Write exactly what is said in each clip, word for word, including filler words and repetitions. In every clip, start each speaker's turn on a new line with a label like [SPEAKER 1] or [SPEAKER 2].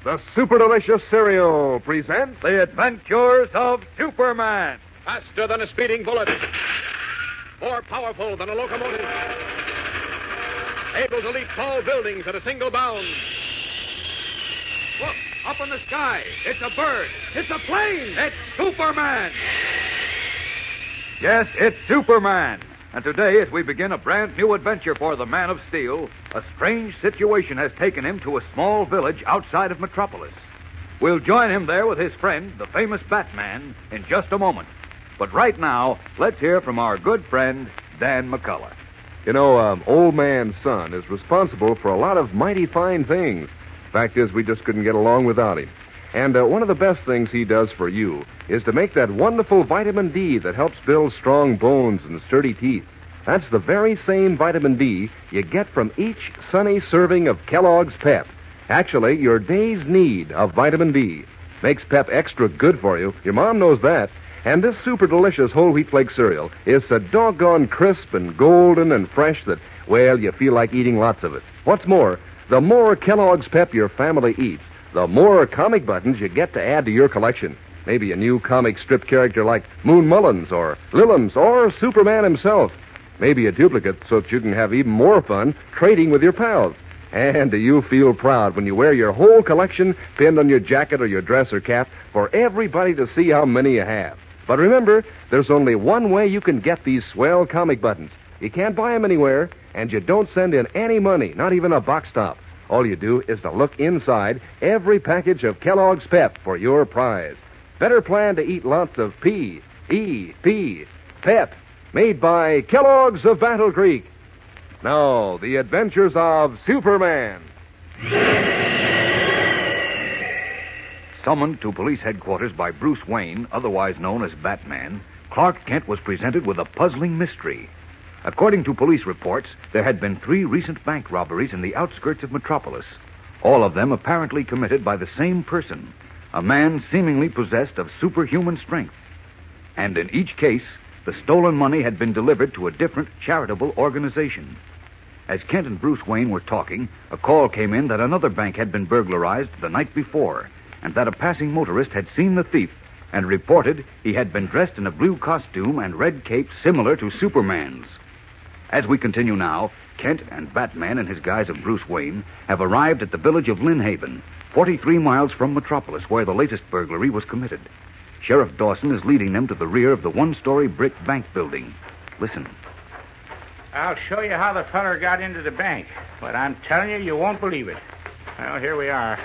[SPEAKER 1] The Super Delicious Cereal presents
[SPEAKER 2] The Adventures of Superman.
[SPEAKER 3] Faster than a speeding bullet. More powerful than a locomotive. Able to leap tall buildings at a single bound. Look, up in the sky. It's a bird. It's a plane. It's Superman.
[SPEAKER 2] Yes, it's Superman. And today, as we begin a brand new adventure for the Man of Steel, a strange situation has taken him to a small village outside of Metropolis. We'll join him there with his friend, the famous Batman, in just a moment. But right now, let's hear from our good friend, Dan McCullough.
[SPEAKER 1] You know, um, Old Man Sun is responsible for a lot of mighty fine things. Fact is, we just couldn't get along without him. And uh, one of the best things he does for you is to make that wonderful vitamin D that helps build strong bones and sturdy teeth. That's the very same vitamin D you get from each sunny serving of Kellogg's Pep. Actually, your day's need of vitamin D makes Pep extra good for you. Your mom knows that. And this super delicious whole wheat flake cereal is so doggone crisp and golden and fresh that, well, you feel like eating lots of it. What's more, the more Kellogg's Pep your family eats, the more comic buttons you get to add to your collection. Maybe a new comic strip character like Moon Mullins or Lillums or Superman himself. Maybe a duplicate so that you can have even more fun trading with your pals. And do you feel proud when you wear your whole collection pinned on your jacket or your dress or cap for everybody to see how many you have? But remember, there's only one way you can get these swell comic buttons. You can't buy them anywhere, and you don't send in any money, not even a box top. All you do is to look inside every package of Kellogg's Pep for your prize. Better plan to eat lots of P, E, P, Pep, made by Kellogg's of Battle Creek. Now, the adventures of Superman.
[SPEAKER 2] Summoned to police headquarters by Bruce Wayne, otherwise known as Batman, Clark Kent was presented with a puzzling mystery. According to police reports, there had been three recent bank robberies in the outskirts of Metropolis, all of them apparently committed by the same person, a man seemingly possessed of superhuman strength. And in each case, the stolen money had been delivered to a different charitable organization. As Kent and Bruce Wayne were talking, a call came in that another bank had been burglarized the night before, and that a passing motorist had seen the thief and reported he had been dressed in a blue costume and red cape similar to Superman's. As we continue now, Kent and Batman, in his guise of Bruce Wayne, have arrived at the village of Lynn Haven, forty-three miles from Metropolis, where the latest burglary was committed. Sheriff Dawson is leading them to the rear of the one-story brick bank building. Listen.
[SPEAKER 4] I'll show you how the feller got into the bank, but I'm telling you, you won't believe it. Well, here we are.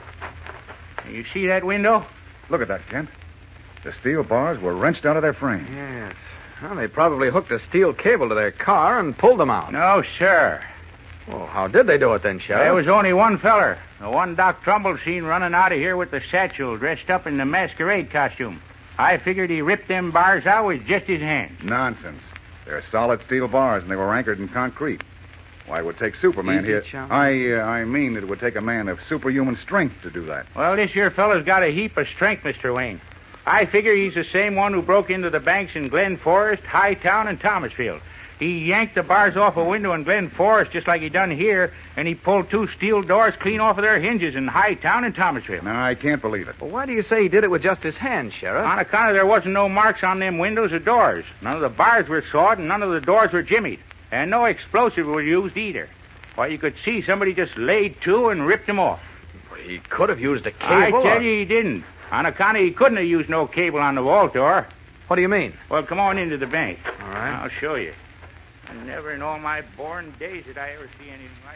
[SPEAKER 4] You see that window?
[SPEAKER 5] Look at that, Kent. The steel bars were wrenched out of their frame.
[SPEAKER 6] Yes. Well, they probably hooked a steel cable to their car and pulled them out.
[SPEAKER 4] No, sir.
[SPEAKER 6] Well, how did they do it then, Sheriff?
[SPEAKER 4] There was only one feller. The one Doc Trumbull seen running out of here with the satchel dressed up in the masquerade costume. I figured he ripped them bars out with just his hand.
[SPEAKER 5] Nonsense. They're solid steel bars, and they were anchored in concrete. Why, it would take Superman
[SPEAKER 6] Easy,
[SPEAKER 5] here.
[SPEAKER 6] chum.
[SPEAKER 5] I uh, I mean, it would take a man of superhuman strength to do that.
[SPEAKER 4] Well, this here feller's got a heap of strength, Mister Wayne. I figure he's the same one who broke into the banks in Glen Forest, Hightown, and Thomasfield. He yanked the bars off a window in Glen Forest just like he done here, and he pulled two steel doors clean off of their hinges in Hightown and Thomasfield.
[SPEAKER 5] No, I can't believe it.
[SPEAKER 6] Well, why do you say he did it with just his hands, Sheriff?
[SPEAKER 4] On account of there wasn't no marks on them windows or doors. None of the bars were sawed, and none of the doors were jimmied. And no explosive was used either. Why, you could see somebody just laid to and ripped them off.
[SPEAKER 6] Well, he could have used a cable.
[SPEAKER 4] I tell
[SPEAKER 6] or...
[SPEAKER 4] you he didn't. On account of he couldn't have used no cable on the vault door.
[SPEAKER 6] What do you mean?
[SPEAKER 4] Well, come on into the bank.
[SPEAKER 6] All right.
[SPEAKER 4] I'll show you. And never in all my born days did I ever see anything like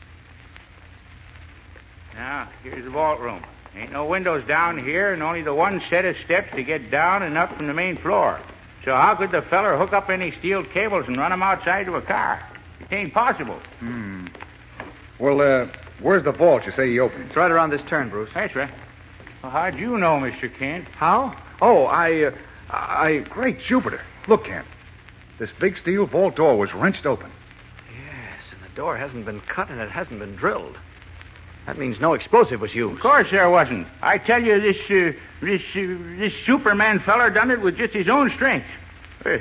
[SPEAKER 4] it. Now, here's the vault room. Ain't no windows down here, and only the one set of steps to get down and up from the main floor. So how could the feller hook up any steel cables and run them outside to a car? It ain't possible.
[SPEAKER 5] Hmm. Well, uh, where's the vault you say he opened?
[SPEAKER 6] It's right around this turn, Bruce.
[SPEAKER 4] That's right. Well, how'd you know, Mister Kent?
[SPEAKER 6] How?
[SPEAKER 5] Oh, I, uh, I... Great Jupiter. Look, Kent. This big steel vault door was wrenched open.
[SPEAKER 6] Yes, and the door hasn't been cut and it hasn't been drilled. That means no explosive was used.
[SPEAKER 4] Of course there wasn't. I tell you, this uh, this uh, this Superman feller done it with just his own strength. Uh,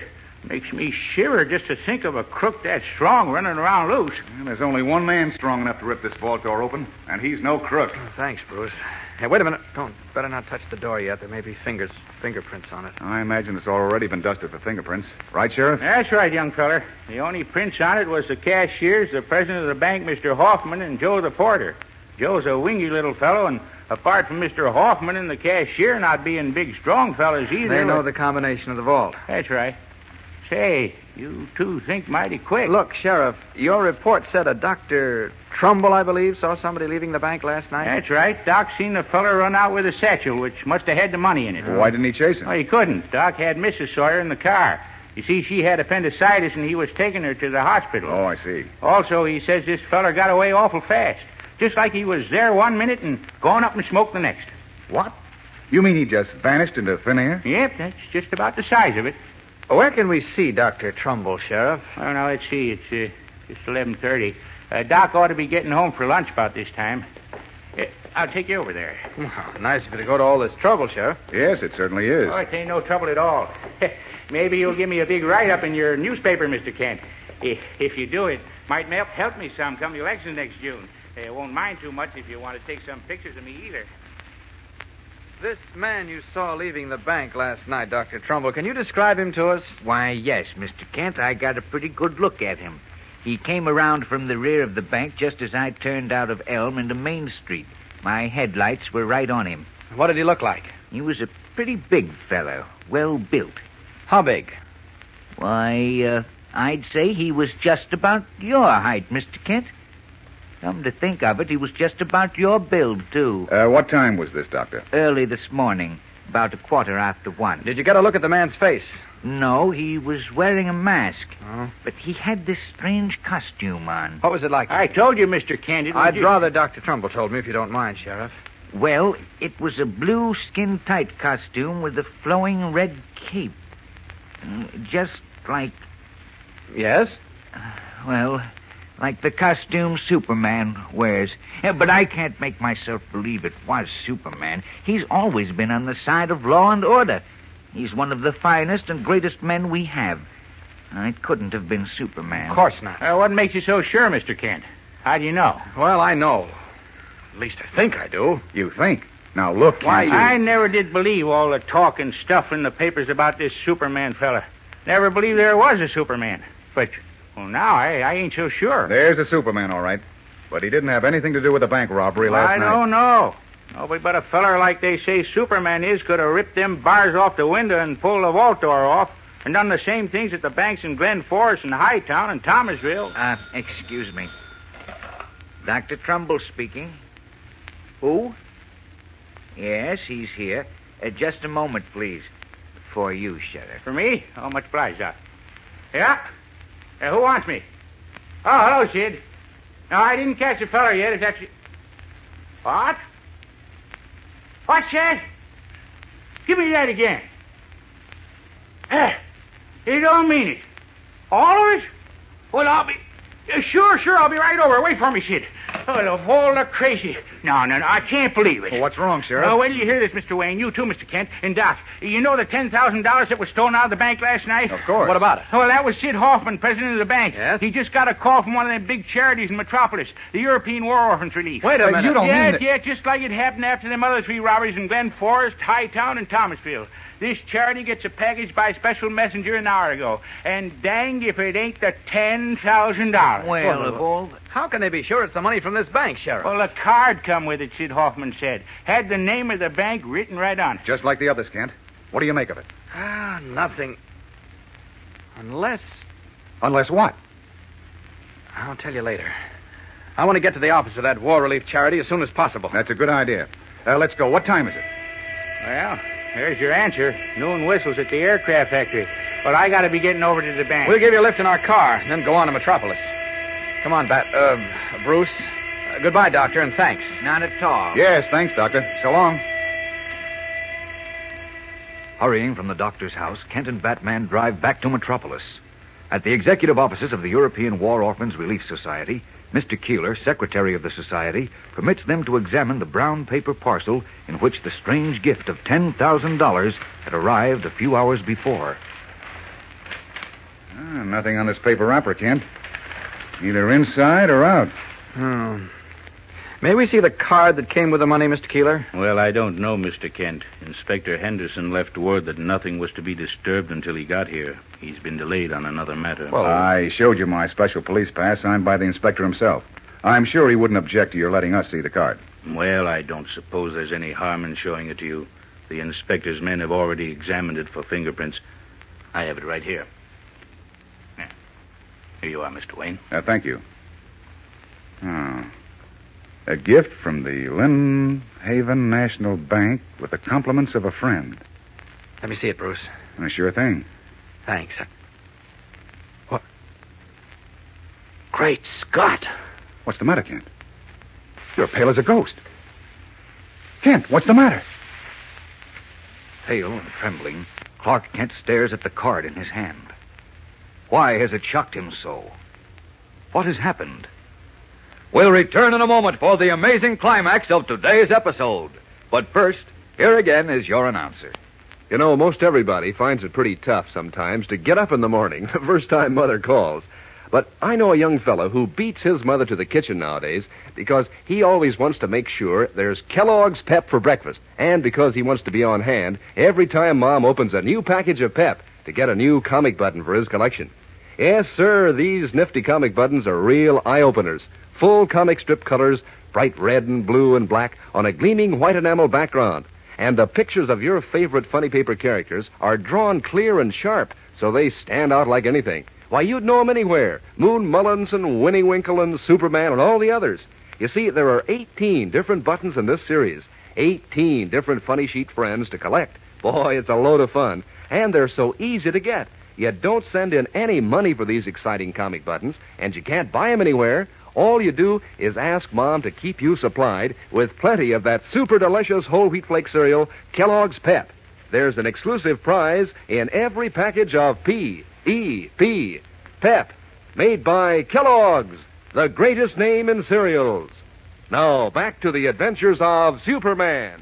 [SPEAKER 4] Makes me shiver just to think of a crook that strong running around loose.
[SPEAKER 5] And there's only one man strong enough to rip this vault door open, and he's no crook.
[SPEAKER 6] Oh, thanks, Bruce. Hey, wait a minute. Don't. Better not touch the door yet. There may be fingers, fingerprints on it.
[SPEAKER 5] I imagine it's already been dusted for fingerprints. Right, Sheriff?
[SPEAKER 4] That's right, young feller. The only prints on it was the cashier's, the president of the bank, Mister Hoffman, and Joe the porter. Joe's a wingy little fellow, and apart from Mister Hoffman and the cashier not being big, strong fellas either...
[SPEAKER 6] They know the combination of the vault.
[SPEAKER 4] That's right. Say, you two think mighty quick.
[SPEAKER 6] Look, Sheriff, your report said a Doctor Trumbull, I believe, saw somebody leaving the bank last night.
[SPEAKER 4] That's right. Doc seen the feller run out with a satchel, which must have had the money in it.
[SPEAKER 5] Well, why didn't he chase him?
[SPEAKER 4] Oh, he couldn't. Doc had Missus Sawyer in the car. You see, she had appendicitis, and he was taking her to the hospital.
[SPEAKER 5] Oh, I see.
[SPEAKER 4] Also, he says this feller got away awful fast. Just like he was there one minute and gone up and smoked the next.
[SPEAKER 5] What? You mean he just vanished into thin air?
[SPEAKER 4] Yep, that's just about the size of it.
[SPEAKER 6] Where can we see Doctor Trumbull, Sheriff?
[SPEAKER 4] Oh, now, let's see. It's uh, just eleven thirty. Uh, Doc ought to be getting home for lunch about this time. Uh, I'll take you over there.
[SPEAKER 6] Well, nice of you to go to all this trouble, Sheriff.
[SPEAKER 5] Yes, it certainly is.
[SPEAKER 4] Oh, it ain't no trouble at all. Maybe you'll give me a big write-up in your newspaper, Mister Kent. If, if you do, it might help help me some come the election next June. I uh, won't mind too much if you want to take some pictures of me either.
[SPEAKER 6] This man you saw leaving the bank last night, Doctor Trumbull, can you describe him to us?
[SPEAKER 7] Why, yes, Mister Kent. I got a pretty good look at him. He came around from the rear of the bank just as I turned out of Elm into Main Street. My headlights were right on him.
[SPEAKER 6] What did he look like?
[SPEAKER 7] He was a pretty big fellow, well built.
[SPEAKER 6] How big?
[SPEAKER 7] Why, uh, I'd say he was just about your height, Mister Kent. Come to think of it, he was just about your build, too.
[SPEAKER 5] Uh, what time was this, Doctor?
[SPEAKER 7] Early this morning, about a quarter after one.
[SPEAKER 6] Did you get a look at the man's face?
[SPEAKER 7] No, he was wearing a mask.
[SPEAKER 6] Oh.
[SPEAKER 7] But he had this strange costume on.
[SPEAKER 6] What was it like?
[SPEAKER 4] I told you, Mister Kent. It was
[SPEAKER 6] I'd
[SPEAKER 4] just...
[SPEAKER 6] rather Doctor Trumbull told me, if you don't mind, Sheriff.
[SPEAKER 7] Well, it was a blue skin-tight costume with a flowing red cape. Just like...
[SPEAKER 6] Yes?
[SPEAKER 7] Well... like the costume Superman wears. Yeah, but I can't make myself believe it was Superman. He's always been on the side of law and order. He's one of the finest and greatest men we have. It couldn't have been Superman.
[SPEAKER 6] Of course not.
[SPEAKER 4] Uh, what makes you so sure, Mister Kent? How do you know?
[SPEAKER 6] Well, I know. At least I think I do.
[SPEAKER 5] You think? Now, look,
[SPEAKER 4] Why,
[SPEAKER 5] you...
[SPEAKER 4] I never did believe all the talk and stuff in the papers about this Superman fella. Never believed there was a Superman. But... well, now, I, I ain't so sure.
[SPEAKER 5] There's a Superman, all right. But he didn't have anything to do with the bank robbery
[SPEAKER 4] well,
[SPEAKER 5] last
[SPEAKER 4] I
[SPEAKER 5] night.
[SPEAKER 4] don't know. Nobody but a feller like they say Superman is could have ripped them bars off the window and pulled the vault door off and done the same things at the banks in Glen Forest and Hightown and Thomasville.
[SPEAKER 7] Uh, excuse me. Doctor Trumbull speaking. Who? Yes, he's here. Uh, just a moment, please. For you, Sheriff.
[SPEAKER 4] For me? Oh, much obliged, Doc. Yeah? Uh, who wants me? Oh, hello, Sid. No, I didn't catch the feller yet. It's actually... What? What's that? Give me that again. Eh, you don't mean it. All of it? Well, I'll be... Uh, sure, sure, I'll be right over. Wait for me, Sid. Oh, the whole lot crazy. No, no, no, I can't believe it.
[SPEAKER 5] Well, what's wrong, Sheriff?
[SPEAKER 4] Oh, wait till you hear this, Mister Wayne. You too, Mister Kent. And Doc, you know the ten thousand dollars that was stolen out of the bank last night?
[SPEAKER 5] Of course.
[SPEAKER 6] What about it?
[SPEAKER 4] Well, that was Sid Hoffman, president of the bank.
[SPEAKER 6] Yes?
[SPEAKER 4] He just got a call from one of them big charities in Metropolis, the European War Orphans Relief.
[SPEAKER 6] Wait a
[SPEAKER 5] Uh,
[SPEAKER 6] minute.
[SPEAKER 5] you don't
[SPEAKER 4] yeah,
[SPEAKER 5] mean that...
[SPEAKER 4] yeah, just like it happened after them other three robberies in Glen Forest, Hightown, and Thomasville. This charity gets a package by special messenger an hour ago. And dang if it ain't the ten thousand dollars.
[SPEAKER 7] Well, of all... the-
[SPEAKER 6] How can they be sure it's the money from this bank, Sheriff?
[SPEAKER 4] Well, a card come with it, Sid Hoffman said. Had the name of the bank written right on it.
[SPEAKER 5] Just like the others, Kent. What do you make of it?
[SPEAKER 6] Ah, nothing. Unless...
[SPEAKER 5] Unless what?
[SPEAKER 6] I'll tell you later. I want to get to the office of that War Relief charity as soon as possible.
[SPEAKER 5] That's a good idea. Uh, let's go. What time is it?
[SPEAKER 4] Well, there's your answer. Noon whistles at the aircraft factory. But I got to be getting over to the bank.
[SPEAKER 6] We'll give you a lift in our car, and then go on to Metropolis. Come on, Bat... Uh, Bruce. Uh, goodbye, Doctor, and thanks.
[SPEAKER 7] Not at all.
[SPEAKER 5] Yes, thanks, Doctor. So long.
[SPEAKER 2] Hurrying from the doctor's house, Kent and Batman drive back to Metropolis. At the executive offices of the European War Orphans Relief Society, Mister Keeler, secretary of the society, permits them to examine the brown paper parcel in which the strange gift of ten thousand dollars had arrived a few hours before.
[SPEAKER 5] nothing on this paper wrapper, Kent. Either inside or out.
[SPEAKER 6] Oh. May we see the card that came with the money, Mister Keeler?
[SPEAKER 4] Well, I don't know, Mister Kent. Inspector Henderson left word that nothing was to be disturbed until he got here. He's been delayed on another matter.
[SPEAKER 5] Well, I showed you my special police pass signed by the inspector himself. I'm sure he wouldn't object to your letting us see the card.
[SPEAKER 4] Well, I don't suppose there's any harm in showing it to you. The inspector's men have already examined it for fingerprints. I have it right here. Yeah. Here you are, Mister Wayne.
[SPEAKER 5] Uh, thank you. Oh. A gift from the Lynn Haven National Bank with the compliments of a friend.
[SPEAKER 6] Let me see it, Bruce.
[SPEAKER 5] Uh, sure thing.
[SPEAKER 6] Thanks. What? Great Scott!
[SPEAKER 5] What's the matter, Kent? You're pale as a ghost. Kent, what's the matter?
[SPEAKER 2] Pale and trembling, Clark Kent stares at the card in his hand. Why has it shocked him so? What has happened? We'll return in a moment for the amazing climax of today's episode. But first, here again is your announcer.
[SPEAKER 1] You know, most everybody finds it pretty tough sometimes to get up in the morning the first time Mother calls. But I know a young fellow who beats his mother to the kitchen nowadays because he always wants to make sure there's Kellogg's Pep for breakfast, and because he wants to be on hand every time Mom opens a new package of Pep to get a new comic button for his collection. Yes, sir, these nifty comic buttons are real eye-openers. Full comic strip colors, bright red and blue and black on a gleaming white enamel background. And the pictures of your favorite funny paper characters are drawn clear and sharp, so they stand out like anything. Why, you'd know them anywhere. Moon Mullins and Winnie Winkle and Superman and all the others. You see, there are eighteen different buttons in this series. eighteen different funny sheet friends to collect. Boy, it's a load of fun. And they're so easy to get. You don't send in any money for these exciting comic buttons, and you can't buy them anywhere. All you do is ask Mom to keep you supplied with plenty of that super delicious whole wheat flake cereal, Kellogg's Pep. There's an exclusive prize in every package of P E P, Pep, made by Kellogg's, the greatest name in cereals. Now, back to the adventures of Superman.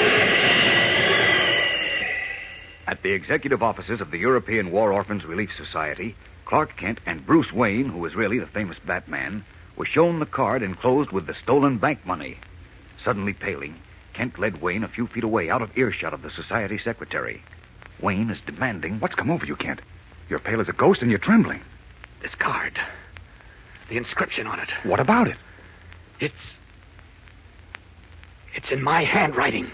[SPEAKER 2] At the executive offices of the European War Orphans Relief Society, Clark Kent and Bruce Wayne, who is really the famous Batman, were shown the card enclosed with the stolen bank money. Suddenly paling, Kent led Wayne a few feet away out of earshot of the society secretary. Wayne is demanding...
[SPEAKER 5] What's come over you, Kent? You're pale as a ghost and you're trembling.
[SPEAKER 6] This card. The inscription on it.
[SPEAKER 5] What about it?
[SPEAKER 6] It's... It's in my handwriting.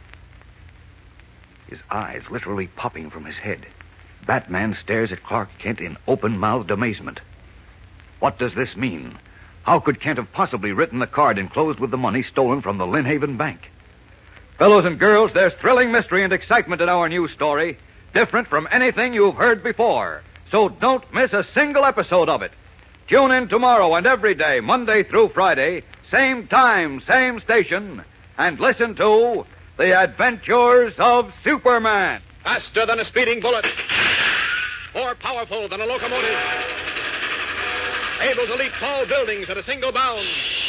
[SPEAKER 2] His eyes literally popping from his head. Batman stares at Clark Kent in open-mouthed amazement. What does this mean? How could Kent have possibly written the card enclosed with the money stolen from the Lynn Haven Bank? Fellows and girls, there's thrilling mystery and excitement in our new story, different from anything you've heard before. So don't miss a single episode of it. Tune in tomorrow and every day, Monday through Friday, same time, same station, and listen to The Adventures of Superman.
[SPEAKER 3] Faster than a speeding bullet. More powerful than a locomotive. Able to leap tall buildings at a single bound.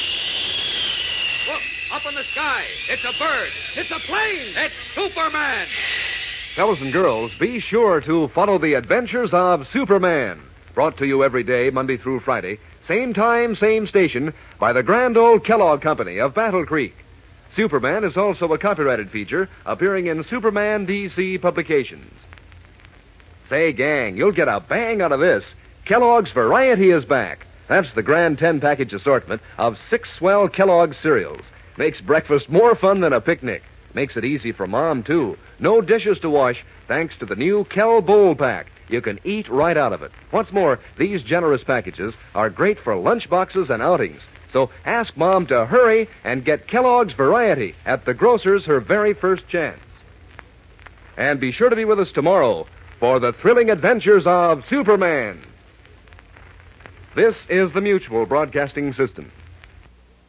[SPEAKER 3] Look, up in the sky. It's a bird. It's a plane. It's Superman.
[SPEAKER 1] Fellows and girls, be sure to follow the adventures of Superman. Brought to you every day, Monday through Friday, same time, same station, by the grand old Kellogg Company of Battle Creek. Superman is also a copyrighted feature appearing in Superman D C publications. Say, gang, you'll get a bang out of this. Kellogg's Variety is back. That's the grand ten-package assortment of six swell Kellogg's cereals. Makes breakfast more fun than a picnic. Makes it easy for Mom, too. No dishes to wash, thanks to the new Kell Bowl Pack. You can eat right out of it. What's more, these generous packages are great for lunch boxes and outings. So ask Mom to hurry and get Kellogg's Variety at the grocer's her very first chance. And be sure to be with us tomorrow for the thrilling adventures of Superman. This is the Mutual Broadcasting System.